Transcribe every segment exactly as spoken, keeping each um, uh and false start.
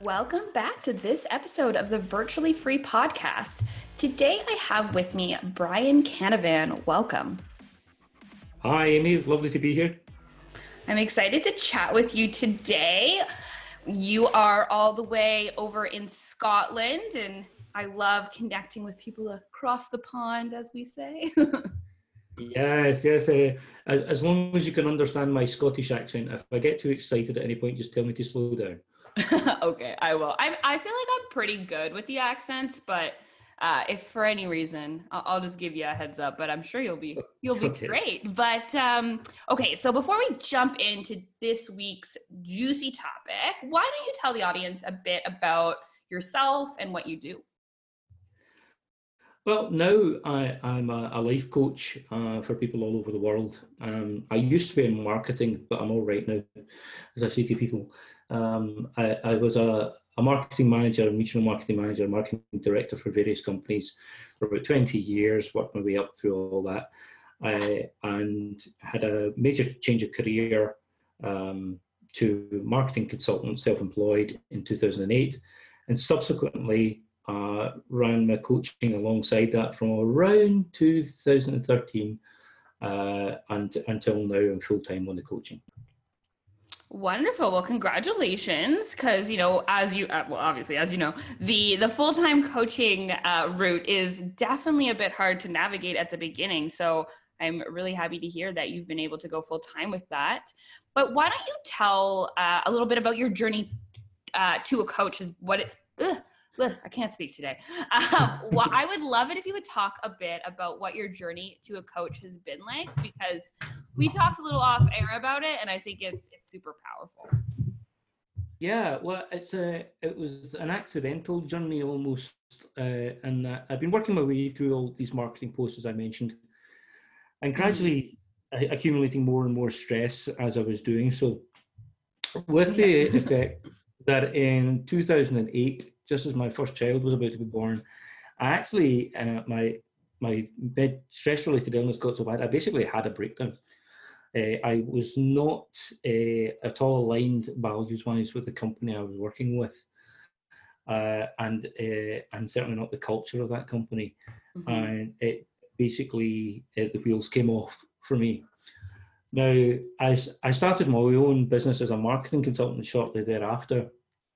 Welcome back to this episode of the Virtually Free Podcast. Today I have with me Brian Canavan. Welcome. Hi, Amy. Lovely to be here. I'm excited to chat with you today. You are all the way over in Scotland, and I love connecting with people across the pond, as we say. Yes, yes. Uh, as long as you can understand my Scottish accent, if I get too excited at any point, just tell me to slow down. Okay, I will. I I feel like I'm pretty good with the accents, but uh, if for any reason, I'll, I'll just give you a heads up. But I'm sure you'll be you'll be Okay. great. But um, okay, so before we jump into this week's juicy topic, why don't you tell the audience a bit about yourself and what you do? Well, now I, I'm a, a life coach uh, for people all over the world. Um, I used to be in marketing, but I'm all right now, as I say to people. Um, I, I was a, a marketing manager, regional marketing manager, marketing director for various companies for about twenty years, worked my way up through all that, I, and had a major change of career um, to marketing consultant, self-employed in two thousand eight, and subsequently Uh, ran my coaching alongside that from around two thousand thirteen uh, and until now I'm full-time on the coaching. Wonderful. Well, congratulations, because you know, as you uh, well, obviously, as you know, the the full time coaching uh, route is definitely a bit hard to navigate at the beginning. So I'm really happy to hear that you've been able to go full time with that. But why don't you tell uh, a little bit about your journey uh, to a coach? Is what it's. Ugh, ugh, I can't speak today. Um, well, I would love it if you would talk a bit about what your journey to a coach has been like, because we talked a little off air about it, and I think it's it's super powerful. Yeah, well, it's a it was an accidental journey almost, uh, and uh, I've been working my way through all these marketing posts as I mentioned, and gradually mm-hmm. accumulating more and more stress as I was doing so, with the Yes. effect that in two thousand eight, just as my first child was about to be born, I actually, uh, my my stress-related illness got so bad, I basically had a breakdown. Uh, I was not uh, at all aligned values-wise with the company I was working with, uh, and uh, and certainly not the culture of that company. Mm-hmm. And it basically, uh, the wheels came off for me. Now, I, I started my own business as a marketing consultant shortly thereafter,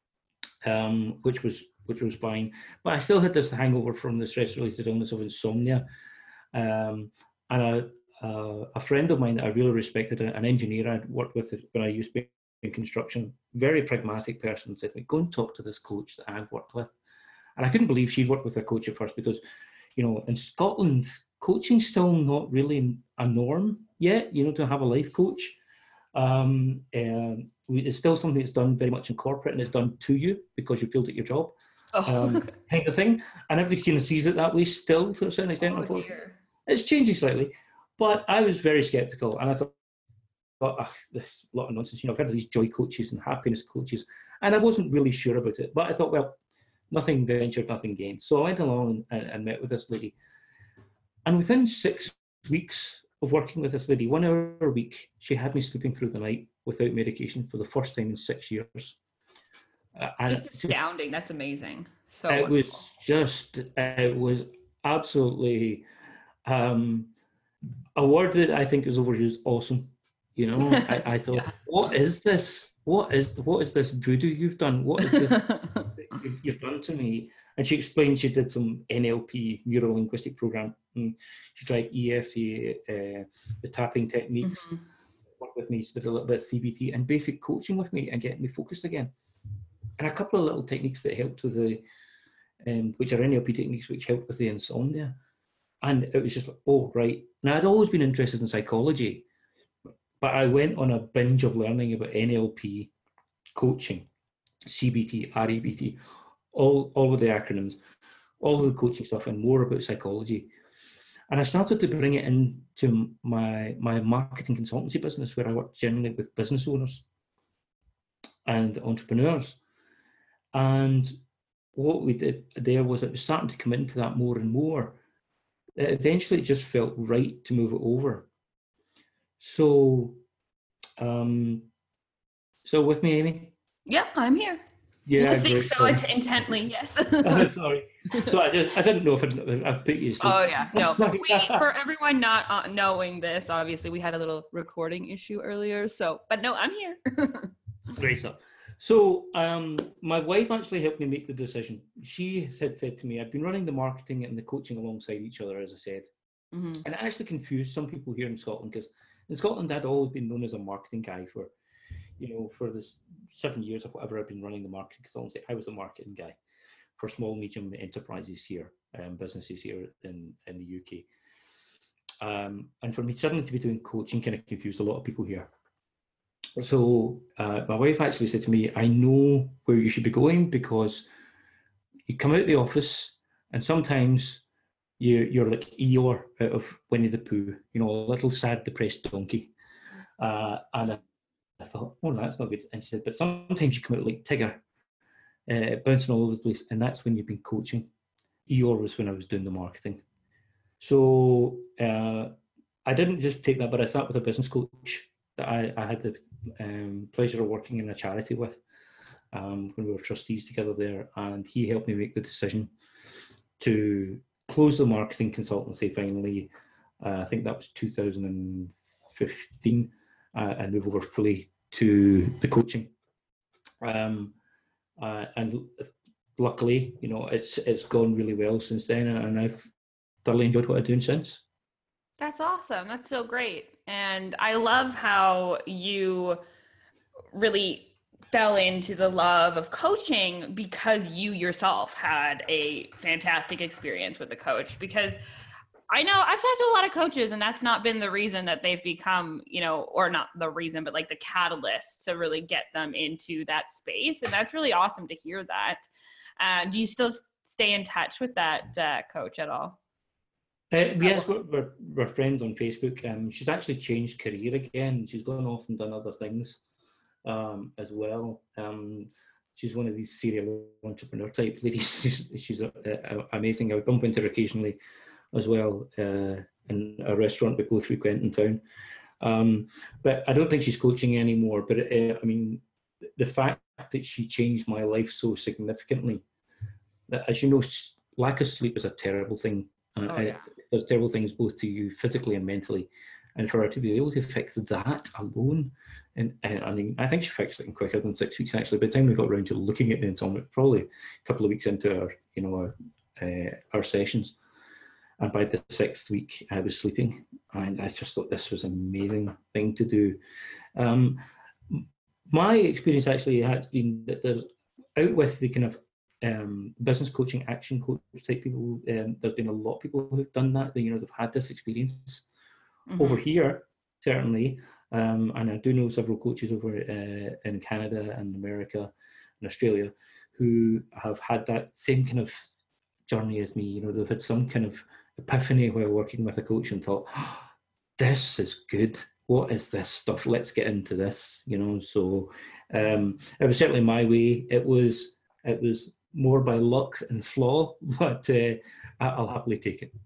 um, which was which was fine. But I still had this hangover from the stress-related illness of insomnia. Um, and a, a, a friend of mine that I really respected, an engineer I'd worked with when I used to be in construction, very pragmatic person, said, go and talk to this coach that I've worked with. And I couldn't believe she'd worked with a coach at first because, you know, in Scotland, coaching's still not really a norm yet, you know, to have a life coach. Um, and it's still something that's done very much in corporate, and it's done to you because you failed at your job, oh. um, kind of thing. And everybody kind of sees it that way still to a certain extent. Oh, unfortunately. Dear. It's changing slightly, but I was very skeptical, and I thought, oh, this is a lot of nonsense. You know, I've heard of these joy coaches and happiness coaches, and I wasn't really sure about it. But I thought, well, nothing ventured, nothing gained. So I went along and, and met with this lady, and within six weeks of working with this lady, one hour a week, she had me sleeping through the night without medication for the first time in six years. Uh, just astounding. That's amazing. So it wonderful. was just, it was absolutely um, a word that I think is overused. Awesome. You know, I, I thought, yeah. what is this? What is what is this voodoo you've done? What is this you've, you've done to me? And she explained she did some N L P, neuro-linguistic program. And she tried E F T, uh, the tapping techniques, mm-hmm. worked with me. She did a little bit of C B T and basic coaching with me and getting me focused again. And a couple of little techniques that helped with the, um, which are N L P techniques, which helped with the insomnia. And it was just like, oh, right. Now, I'd always been interested in psychology, but I went on a binge of learning about N L P, coaching, C B T, R E B T, all, all of the acronyms, all of the coaching stuff, and more about psychology. And I started to bring it into my, my marketing consultancy business, where I work generally with business owners and entrepreneurs. And what we did there was it was starting to come into that more and more. Eventually, it just felt right to move it over. So, um, so with me, Amy? Yep, I'm here. Yeah, Listening great. so int- intently, yes. Oh, sorry. So I, did, I didn't know if I'd, I'd put you to sleep. Oh yeah, no. That's my- We, for everyone not uh, knowing this, obviously we had a little recording issue earlier. So, but no, I'm here. Great stuff. So um, my wife actually helped me make the decision. She had said to me, I've been running the marketing and the coaching alongside each other, as I said. Mm-hmm. And it actually confused some people here in Scotland, because in Scotland I'd always been known as a marketing guy for, you know, for the seven years or whatever I've been running the marketing consultancy. I was the marketing guy for small, medium enterprises here, um, businesses here in, in the U K. Um, and for me suddenly to be doing coaching kind of confused a lot of people here. So uh, my wife actually said to me, I know where you should be going, because you come out of the office and sometimes you, you're like Eeyore out of Winnie the Pooh, you know, a little sad, depressed donkey. Uh, and I, I thought, oh, that's not good. And she said, but sometimes you come out like Tigger, uh, bouncing all over the place. And that's when you've been coaching. Eeyore was when I was doing the marketing. So uh, I didn't just take that, but I sat with a business coach that I, I had the um, pleasure of working in a charity with um, when we were trustees together there, and he helped me make the decision to close the marketing consultancy finally. Uh, I think that was two thousand fifteen, uh, and move over fully to the coaching. Um, uh, and luckily, you know, it's it's gone really well since then, and I've thoroughly enjoyed what I'm doing since. That's awesome. That's so great. And I love how you really fell into the love of coaching because you yourself had a fantastic experience with a coach. Because I know I've talked to a lot of coaches, and that's not been the reason that they've become, you know, or not the reason, but like the catalyst to really get them into that space. And that's really awesome to hear that. Uh, do you still stay in touch with that uh, coach at all? Uh, yes, we're, we're, we're friends on Facebook. Um, she's actually changed career again. She's gone off and done other things um, as well. Um, she's one of these serial entrepreneur type ladies. She's, she's a, a, amazing. I would bump into her occasionally as well uh, in a restaurant we both frequent in town. Um, but I don't think she's coaching anymore. But uh, I mean, the fact that she changed my life so significantly, that, as you know, lack of sleep is a terrible thing. Uh, oh, yeah. It does terrible things both to you physically and mentally. And for her to be able to fix that alone, and, and I mean, I think she fixed it in quicker than six weeks actually. By the time we got around to looking at the insomnia, probably a couple of weeks into our, you know, our, uh, our sessions, and by the sixth week, I was sleeping, and I just thought this was an amazing thing to do. Um, my experience actually has been that there's out with the kind of um, business coaching, action coach type people. Um, there's been a lot of people who've done that. You know, they've had this experience mm-hmm. over here, certainly, um, and I do know several coaches over uh, in Canada and America and Australia who have had that same kind of journey as me. You know, they've had some kind of epiphany while working with a coach and thought, oh, this is good. What is this stuff? Let's get into this, you know. So um, it was certainly my way. It was it was more by luck and flaw, but uh, I'll happily take it.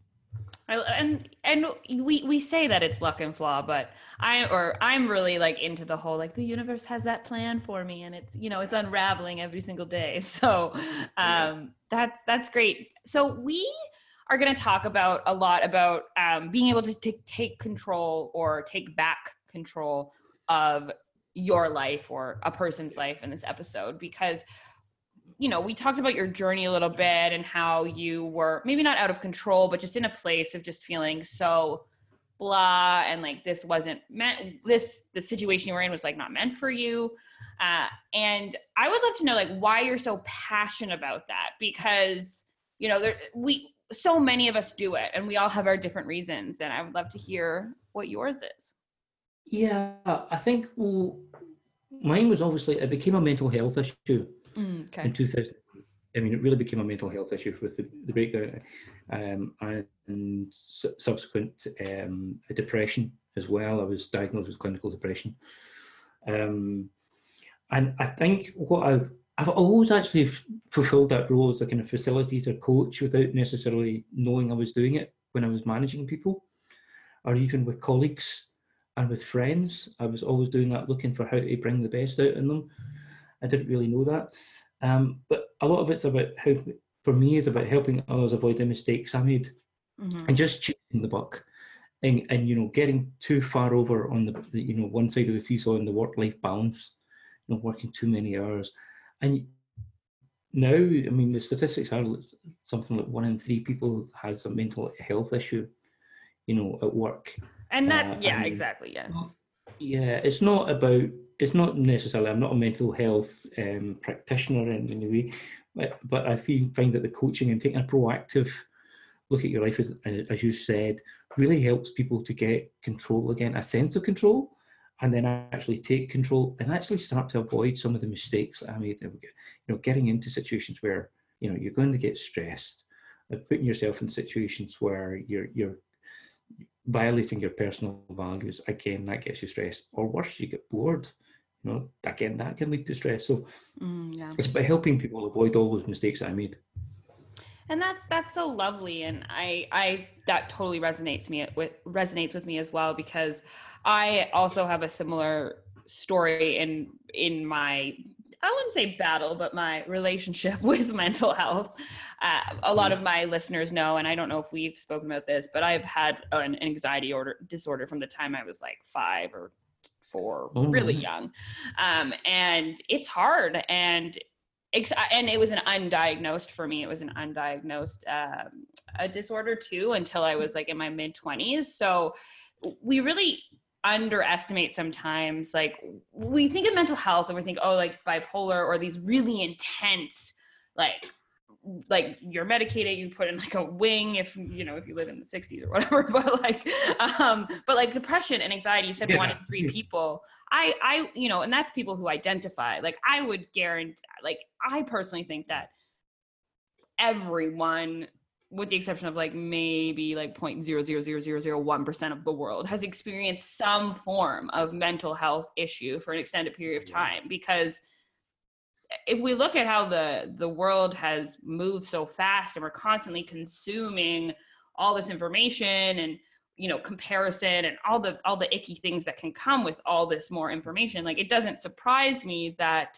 And and we we say that it's luck and flaw, but I or I'm really like into the whole like the universe has that plan for me, and it's, you know, it's unraveling every single day. So um, yeah. that's that's great. So we are going to talk about a lot about um, being able to t- take control or take back control of your life or a person's life in this episode, because, you know, we talked about your journey a little bit and how you were maybe not out of control, but just in a place of just feeling so blah, and like this wasn't meant, this, the situation you were in was like not meant for you. Uh, and I would love to know like why you're so passionate about that, because, you know, there, we, so many of us do it and we all have our different reasons. And I would love to hear what yours is. Yeah, I think, well, mine was obviously, it became a mental health issue mm, okay. in two thousand. I mean, it really became a mental health issue with the, the breakdown um, and su- subsequent um, depression as well. I was diagnosed with clinical depression. Um, and I think what I've, I've always actually f- fulfilled that role as a kind of facilitator coach without necessarily knowing I was doing it when I was managing people, or even with colleagues and with friends. I was always doing that, looking for how to bring the best out in them. I didn't really know that. Um, but a lot of it's about how, for me, it's about helping others avoid the mistakes I made Mm-hmm. and just chasing the buck. And, and you know, getting too far over on the, the you know one side of the seesaw in the work-life balance, you know, working too many hours, and now, I mean, the statistics are something like one in three people has a mental health issue, you know, at work. And Uh, that, yeah, and exactly, yeah. yeah, it's not about, it's not necessarily, I'm not a mental health um, practitioner in any way, but, but I feel, find that the coaching and taking a proactive look at your life, as, as you said, really helps people to get control again, a sense of control, and then actually take control and actually start to avoid some of the mistakes that I made. You know, getting into situations where, you know, you're going to get stressed, putting yourself in situations where you're you're violating your personal values. Again, that gets you stressed, or worse, you get bored. You know, again, that can lead to stress. So Mm, yeah. it's about helping people avoid all those mistakes that I made. And that's that's so lovely, and I I that totally resonates me with resonates with me as well, because I also have a similar story in in my, I wouldn't say battle, but my relationship with mental health. Uh, a lot of my listeners know, and I don't know if we've spoken about this, but I've had an anxiety order disorder from the time I was like five or four, Oh, really right. young, um, and it's hard. And and it was an undiagnosed for me. It was an undiagnosed um, a disorder too, until I was like in my mid twenties. So we really underestimate sometimes, like we think of mental health and we think, oh, like bipolar or these really intense, like like you're medicated, you put in like a wing if you know if you live in the sixties or whatever, but like um but like depression and anxiety, you said Yeah. one in three people. I I you know, and that's people who identify, like I would guarantee, like I personally think that everyone, with the exception of like maybe like zero point zero zero zero zero zero one percent of the world, has experienced some form of mental health issue for an extended period of time. Because if we look at how the the world has moved so fast, and we're constantly consuming all this information and, you know, comparison and all the all the icky things that can come with all this more information, like it doesn't surprise me that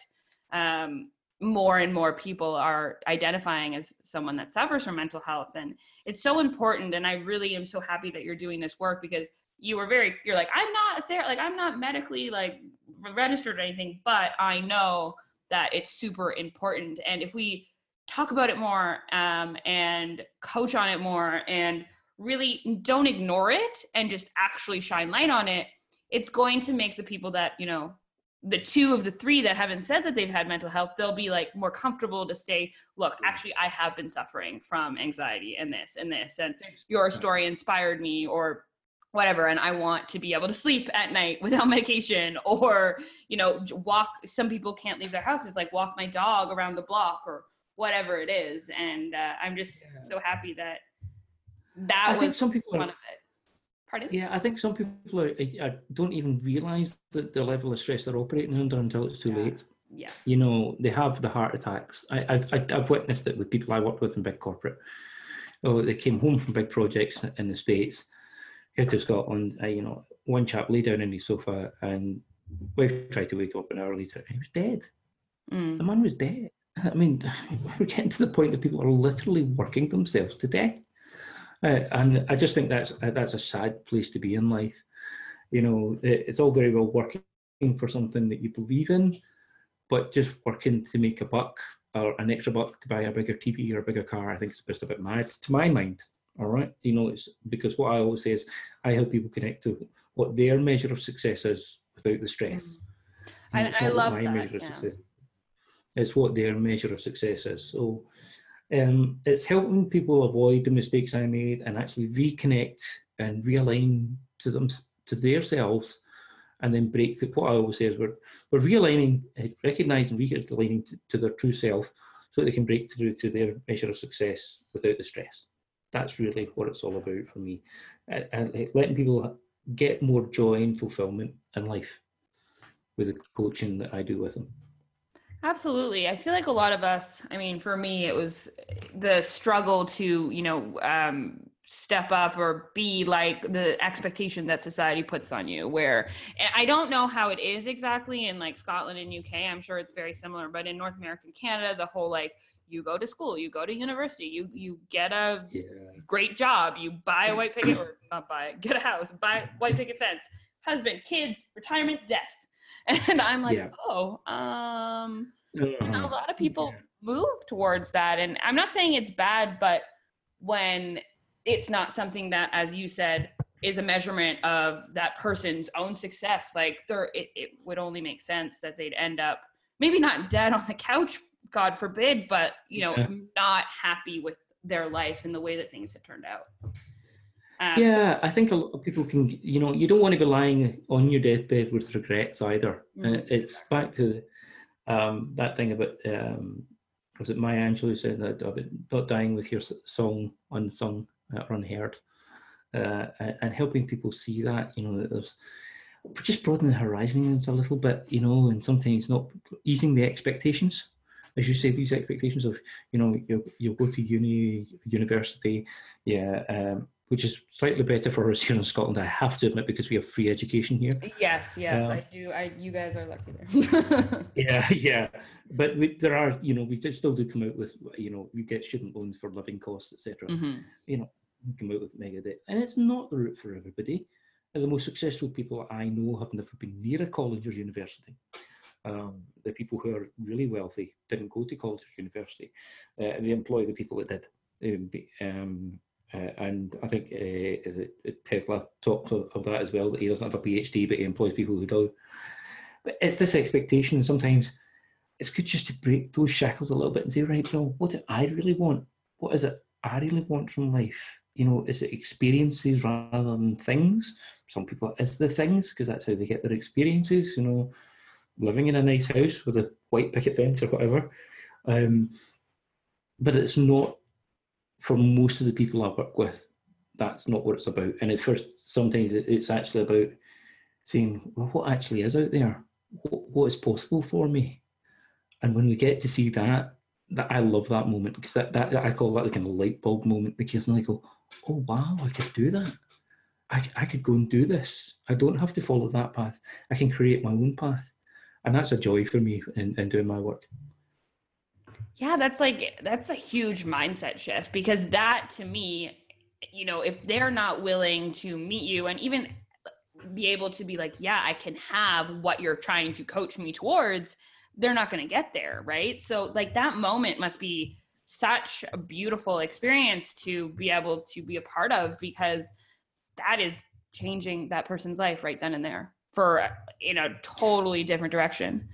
um more and more people are identifying as someone that suffers from mental health. And it's so important, and I really am so happy that you're doing this work, because you were very, you're like, I'm not there, like I'm not medically like registered or anything, but I know that it's super important. And if we talk about it more um, and coach on it more and really don't ignore it and just actually shine light on it, it's going to make the people that, you know, the two of the three that haven't said that they've had mental health, they'll be like more comfortable to say, look, actually, I have been suffering from anxiety and this and this, and your story inspired me, or whatever, and I want to be able to sleep at night without medication, or, you know, walk. Some people can't leave their houses, like walk my dog around the block or whatever it is. And uh, I'm just so happy that that I was think some people one are, of it. Pardon? yeah, I think some people are, are, don't even realise that the level of stress they're operating under until it's too Yeah. late. Yeah. You know, they have the heart attacks. I, I, I've witnessed it with people I work with in big corporate. Oh, they came home from big projects in the States, came to Scotland. Uh, you know, one chap lay down in his sofa, and wife tried to wake up an hour later, and he was dead. Mm. The man was dead. I mean, we're getting to the point that people are literally working themselves to death. Uh, and I just think that's that's a sad place to be in life. You know, it's all very well working for something that you believe in, but just working to make a buck or an extra buck to buy a bigger T V or a bigger car, I think it's just a bit mad to my mind. All right, you know, it's because what I always say is I help people connect to what their measure of success is without the stress. You know, I, it's I not what love my that. measure of Yeah. success. It's what their measure of success is. So um, it's helping people avoid the mistakes I made and actually reconnect and realign to them, to their selves, and then break the, what I always say is we're, we're realigning, recognizing, realigning to, to their true self so that they can break through to their measure of success without the stress. That's really what it's all about for me. And, and letting people get more joy and fulfillment in life with the coaching that I do with them. Absolutely. I feel like a lot of us, I mean, for me, it was the struggle to, you know, um, step up or be like the expectation that society puts on you, where I don't know how it is exactly in like Scotland and U K. I'm sure it's very similar, but in North America and Canada, the whole like, you go to school, you go to university, you you get a yeah. great job, you buy a white picket, or not buy it, get a house, buy white picket fence, husband, kids, retirement, death. And I'm like, yeah. oh, um, uh-huh. and a lot of people yeah. move towards that. And I'm not saying it's bad, but when it's not something that, as you said, is a measurement of that person's own success, like there, it, it would only make sense that they'd end up maybe not dead on the couch, God forbid, but, you know, yeah. not happy with their life and the way that things have turned out. Um, yeah, so- I think a lot of people can, you know, you don't want to be lying on your deathbed with regrets either. Mm-hmm. Uh, it's back to um, that thing about, um, was it Maya Angelou said that about not dying with your song unsung uh, or unheard, uh, and helping people see that, you know, that there's, just broaden the horizons a little bit, you know, and sometimes not easing the expectations. As you say, these expectations of, you know, you'll, you'll go to uni, university, yeah, um, which is slightly better for us here in Scotland, I have to admit, because we have free education here. Yes, yes, um, I do. I, you guys are lucky there. yeah, yeah. But we, there are, you know, we still do come out with, you know, you get student loans for living costs, et cetera. Mm-hmm. You know, we come out with mega debt. And it's not the route for everybody. And the most successful people I know have never been near a college or university. Um, the people who are really wealthy didn't go to college or university. Uh, they employ the people that did. Um, uh, and I think uh, Tesla talks of, of that as well, that he doesn't have a PhD, but he employs people who do. But it's this expectation. Sometimes it's good just to break those shackles a little bit and say, right, well, what do I really want? What is it I really want from life? You know, is it experiences rather than things? Some people, it's the things, because that's how they get their experiences, you know, living in a nice house with a white picket fence or whatever. Um, but it's not, for most of the people I work with, that's not what it's about. And at first, sometimes it's actually about saying, well, what actually is out there? What, what is possible for me? And when we get to see that, that I love that moment, because that, that I call that like a light bulb moment, because then I go, oh, wow, I could do that. I, I could go and do this. I don't have to follow that path. I can create my own path. And that's a joy for me in, in doing my work. Yeah, that's like, that's a huge mindset shift, because that to me, you know, if they're not willing to meet you and even be able to be like, yeah, I can have what you're trying to coach me towards, they're not going to get there. Right. So like that moment must be such a beautiful experience to be able to be a part of, because that is changing that person's life right then and there for in a totally different direction.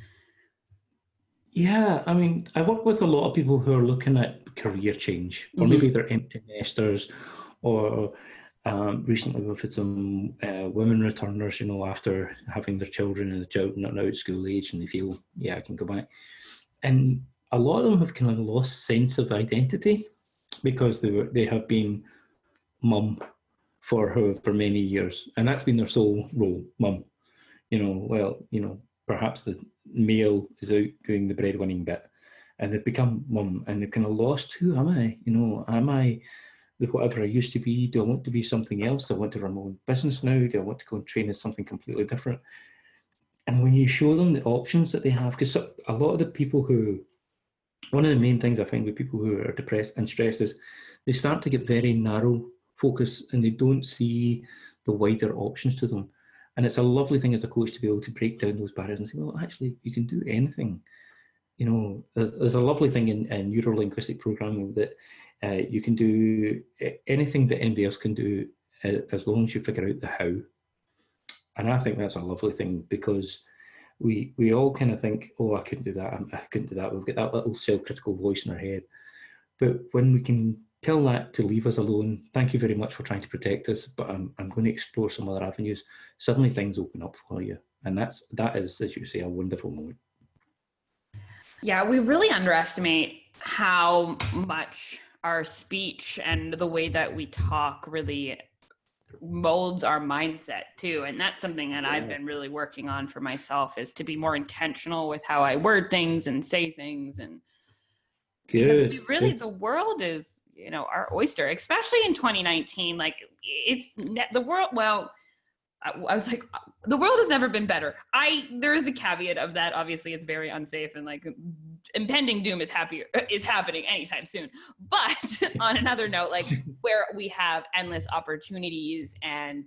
Yeah, I mean, I work with a lot of people who are looking at career change, or mm-hmm. maybe they're empty nesters, or um, recently we've had some uh, women returners, you know, after having their children and the children are now at school age and they feel, yeah, I can go back. And a lot of them have kind of lost sense of identity because they were they have been mum for her for many years, and that's been their sole role, mum. You know, well, you know, perhaps the male is out doing the breadwinning bit, and they've become mum, and they've kind of lost, who am I? You know, am I whatever I used to be? Do I want to be something else? Do I want to run my own business now? Do I want to go and train as something completely different? And when you show them the options that they have, because a lot of the people who, one of the main things I find with people who are depressed and stressed is they start to get very narrow focus and they don't see the wider options to them. And it's a lovely thing as a coach to be able to break down those barriers and say, well, actually, you can do anything. You know, there's, there's a lovely thing in, in neuro-linguistic programming that uh, you can do anything that anybody else can do uh, as long as you figure out the how. And I think that's a lovely thing, because we we all kind of think, oh, I couldn't do that, I couldn't do that. We've got that little self-critical voice in our head. But when we can tell that to leave us alone, thank you very much for trying to protect us, but I'm I'm going to explore some other avenues, suddenly things open up for you. And that's that is, as you say, a wonderful moment. Yeah, we really underestimate how much our speech and the way that we talk really molds our mindset too. And that's something that yeah. I've been really working on for myself, is to be more intentional with how I word things and say things. And good. we really, good. The world is, you know, our oyster, especially in twenty nineteen. Like it's the world. Well, I, I was like, the world has never been better. I, there is a caveat of that. Obviously it's very unsafe and like impending doom is happy is happening anytime soon. But on another note, like where we have endless opportunities and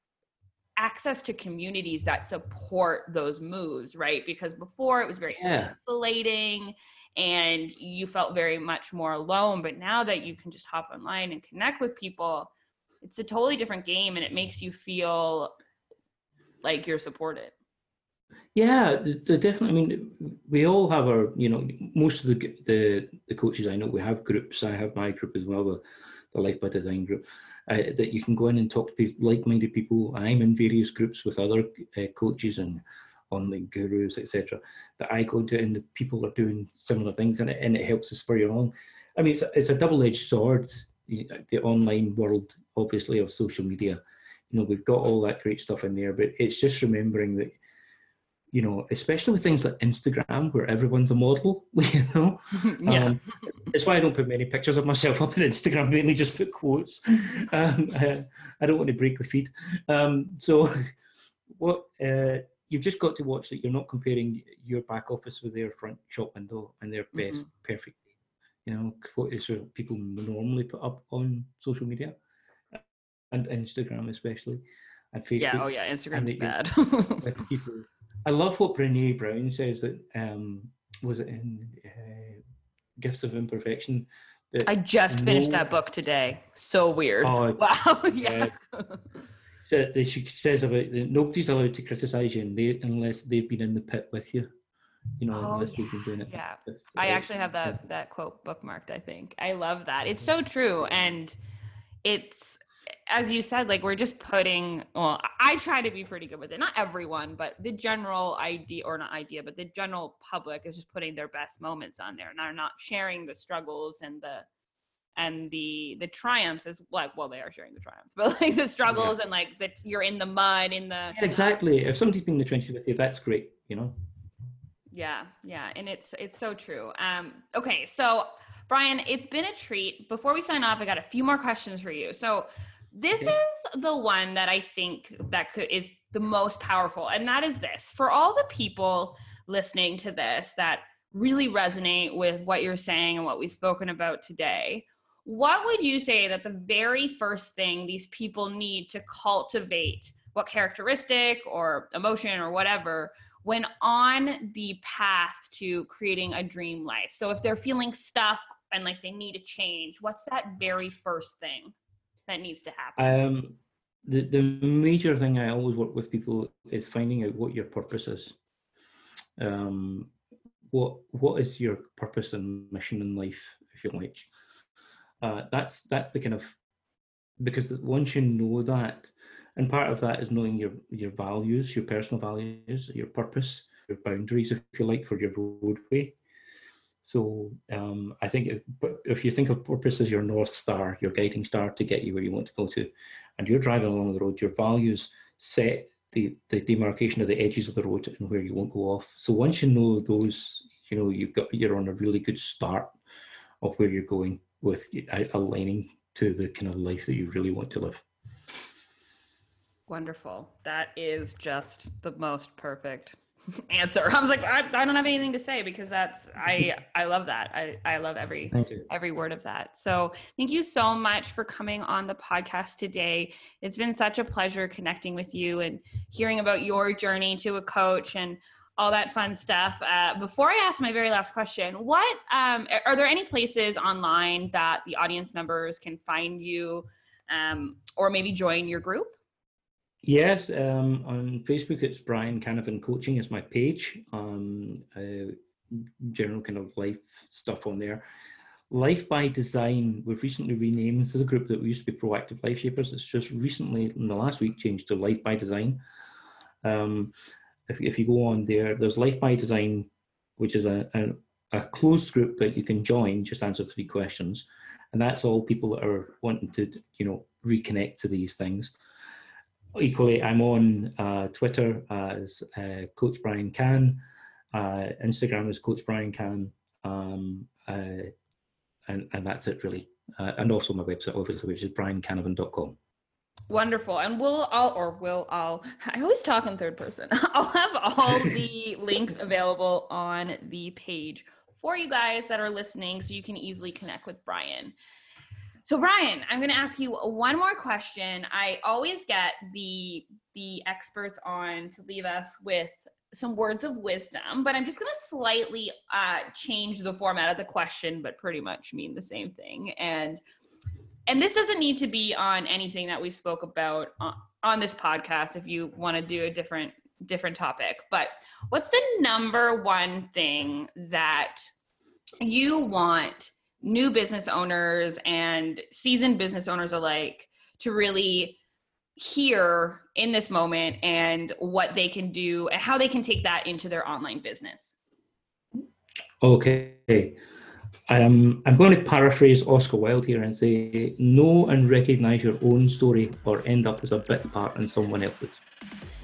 access to communities that support those moves, right? Because before it was very Yeah. isolating and you felt very much more alone. But now that you can just hop online and connect with people, it's a totally different game and it makes you feel like you're supported. Yeah, the definitely. I mean, we all have our, you know, most of the the the coaches I know, we have groups. I have my group as well, the, the Life by Design group, uh, that you can go in and talk to people, like-minded people. I'm in various groups with other uh, coaches and online gurus, et cetera, that I go into, and the people are doing similar things, and it, and it helps to spur you on. I mean, it's a, it's a double-edged sword, the online world, obviously, of social media. You know, we've got all that great stuff in there, but it's just remembering that, you know, especially with things like Instagram, where everyone's a model, you know. Yeah. Um, it's why I don't put many pictures of myself up on Instagram, mainly just put quotes. Um, I, I don't want to break the feed. Um, so what uh, you've just got to watch that you're not comparing your back office with their front shop window and their best mm-hmm. perfect, you know, photos that people normally put up on social media, and Instagram especially, and Facebook. Yeah, oh yeah, Instagram's bad. With people. I love what Brené Brown says, that um, was it in uh, Gifts of Imperfection? That I just no, finished that book today. So weird. Oh, wow. Yeah. So that she says about that nobody's allowed to criticize you unless they've been in the pit with you. You know, oh, unless yeah. they've been doing it. Yeah. I actually have that that quote bookmarked, I think. I love that. It's so true. And it's, as you said, like we're just putting, well, I try to be pretty good with it. Not everyone, but the general idea, or not idea, but the general public is just putting their best moments on there and are not sharing the struggles and the, and the, the triumphs as like, well, they are sharing the triumphs, but like the struggles yeah. and like that you're in the mud, in the. Yeah, exactly. If somebody's been in the trenches with you, that's great, you know? Yeah. Yeah. And it's, it's so true. Um, okay. So Brian, it's been a treat. Before we sign off, I got a few more questions for you. So this okay. is the one that I think that could is the most powerful. And that is this. For all the people listening to this that really resonate with what you're saying and what we've spoken about today, what would you say that the very first thing these people need to cultivate, what characteristic or emotion or whatever, when on the path to creating a dream life? So if they're feeling stuck and like they need a change, what's that very first thing that needs to happen? Um, the, the major thing I always work with people is finding out what your purpose is. Um, what what is your purpose and mission in life, if you like? Uh, that's that's the kind of, because once you know that, and part of that is knowing your your values, your personal values, your purpose, your boundaries, if you like, for your roadway. So um, I think if, if you think of purpose as your North Star, your guiding star to get you where you want to go to, and you're driving along the road, your values set the, the demarcation of the edges of the road and where you won't go off. So once you know those, you know, you've got, you're on a really good start of where you're going with aligning to the kind of life that you really want to live. Wonderful. That is just the most perfect answer. I was like, I, I don't have anything to say, because that's, I, I love that. I, I love every, every word of that. So thank you so much for coming on the podcast today. It's been such a pleasure connecting with you and hearing about your journey to a coach and all that fun stuff. Uh, before I ask my very last question, what, um, are there any places online that the audience members can find you, um, or maybe join your group? Yes, um, on Facebook, it's Brian Canavan Coaching is my page. Um, uh, general kind of life stuff on there. Life by Design, we've recently renamed the group that we used to be Proactive Life Shapers. It's just recently, in the last week, changed to Life by Design. Um, if, if you go on there, there's Life by Design, which is a, a, a closed group that you can join, just answer three questions. And that's all people that are wanting to, you know, reconnect to these things. Equally, I'm on uh, Twitter as uh, Coach Brian Can. Uh, Instagram is Coach Brian Can. Um, uh, and, and that's it really. Uh, and also my website, obviously, which is brian canavan dot com. Wonderful. And we'll all, or will all, I always talk in third person. I'll have all the links available on the page for you guys that are listening so you can easily connect with Brian. So Brian, I'm going to ask you one more question. I always get the the experts on to leave us with some words of wisdom, but I'm just going to slightly uh, change the format of the question, but pretty much mean the same thing. And and this doesn't need to be on anything that we spoke about on, on this podcast if you want to do a different different topic. But what's the number one thing that you want new business owners and seasoned business owners alike to really hear in this moment, and what they can do and how they can take that into their online business? Okay. Um, I'm going to paraphrase Oscar Wilde here and say, know and recognize your own story or end up as a bit part in someone else's.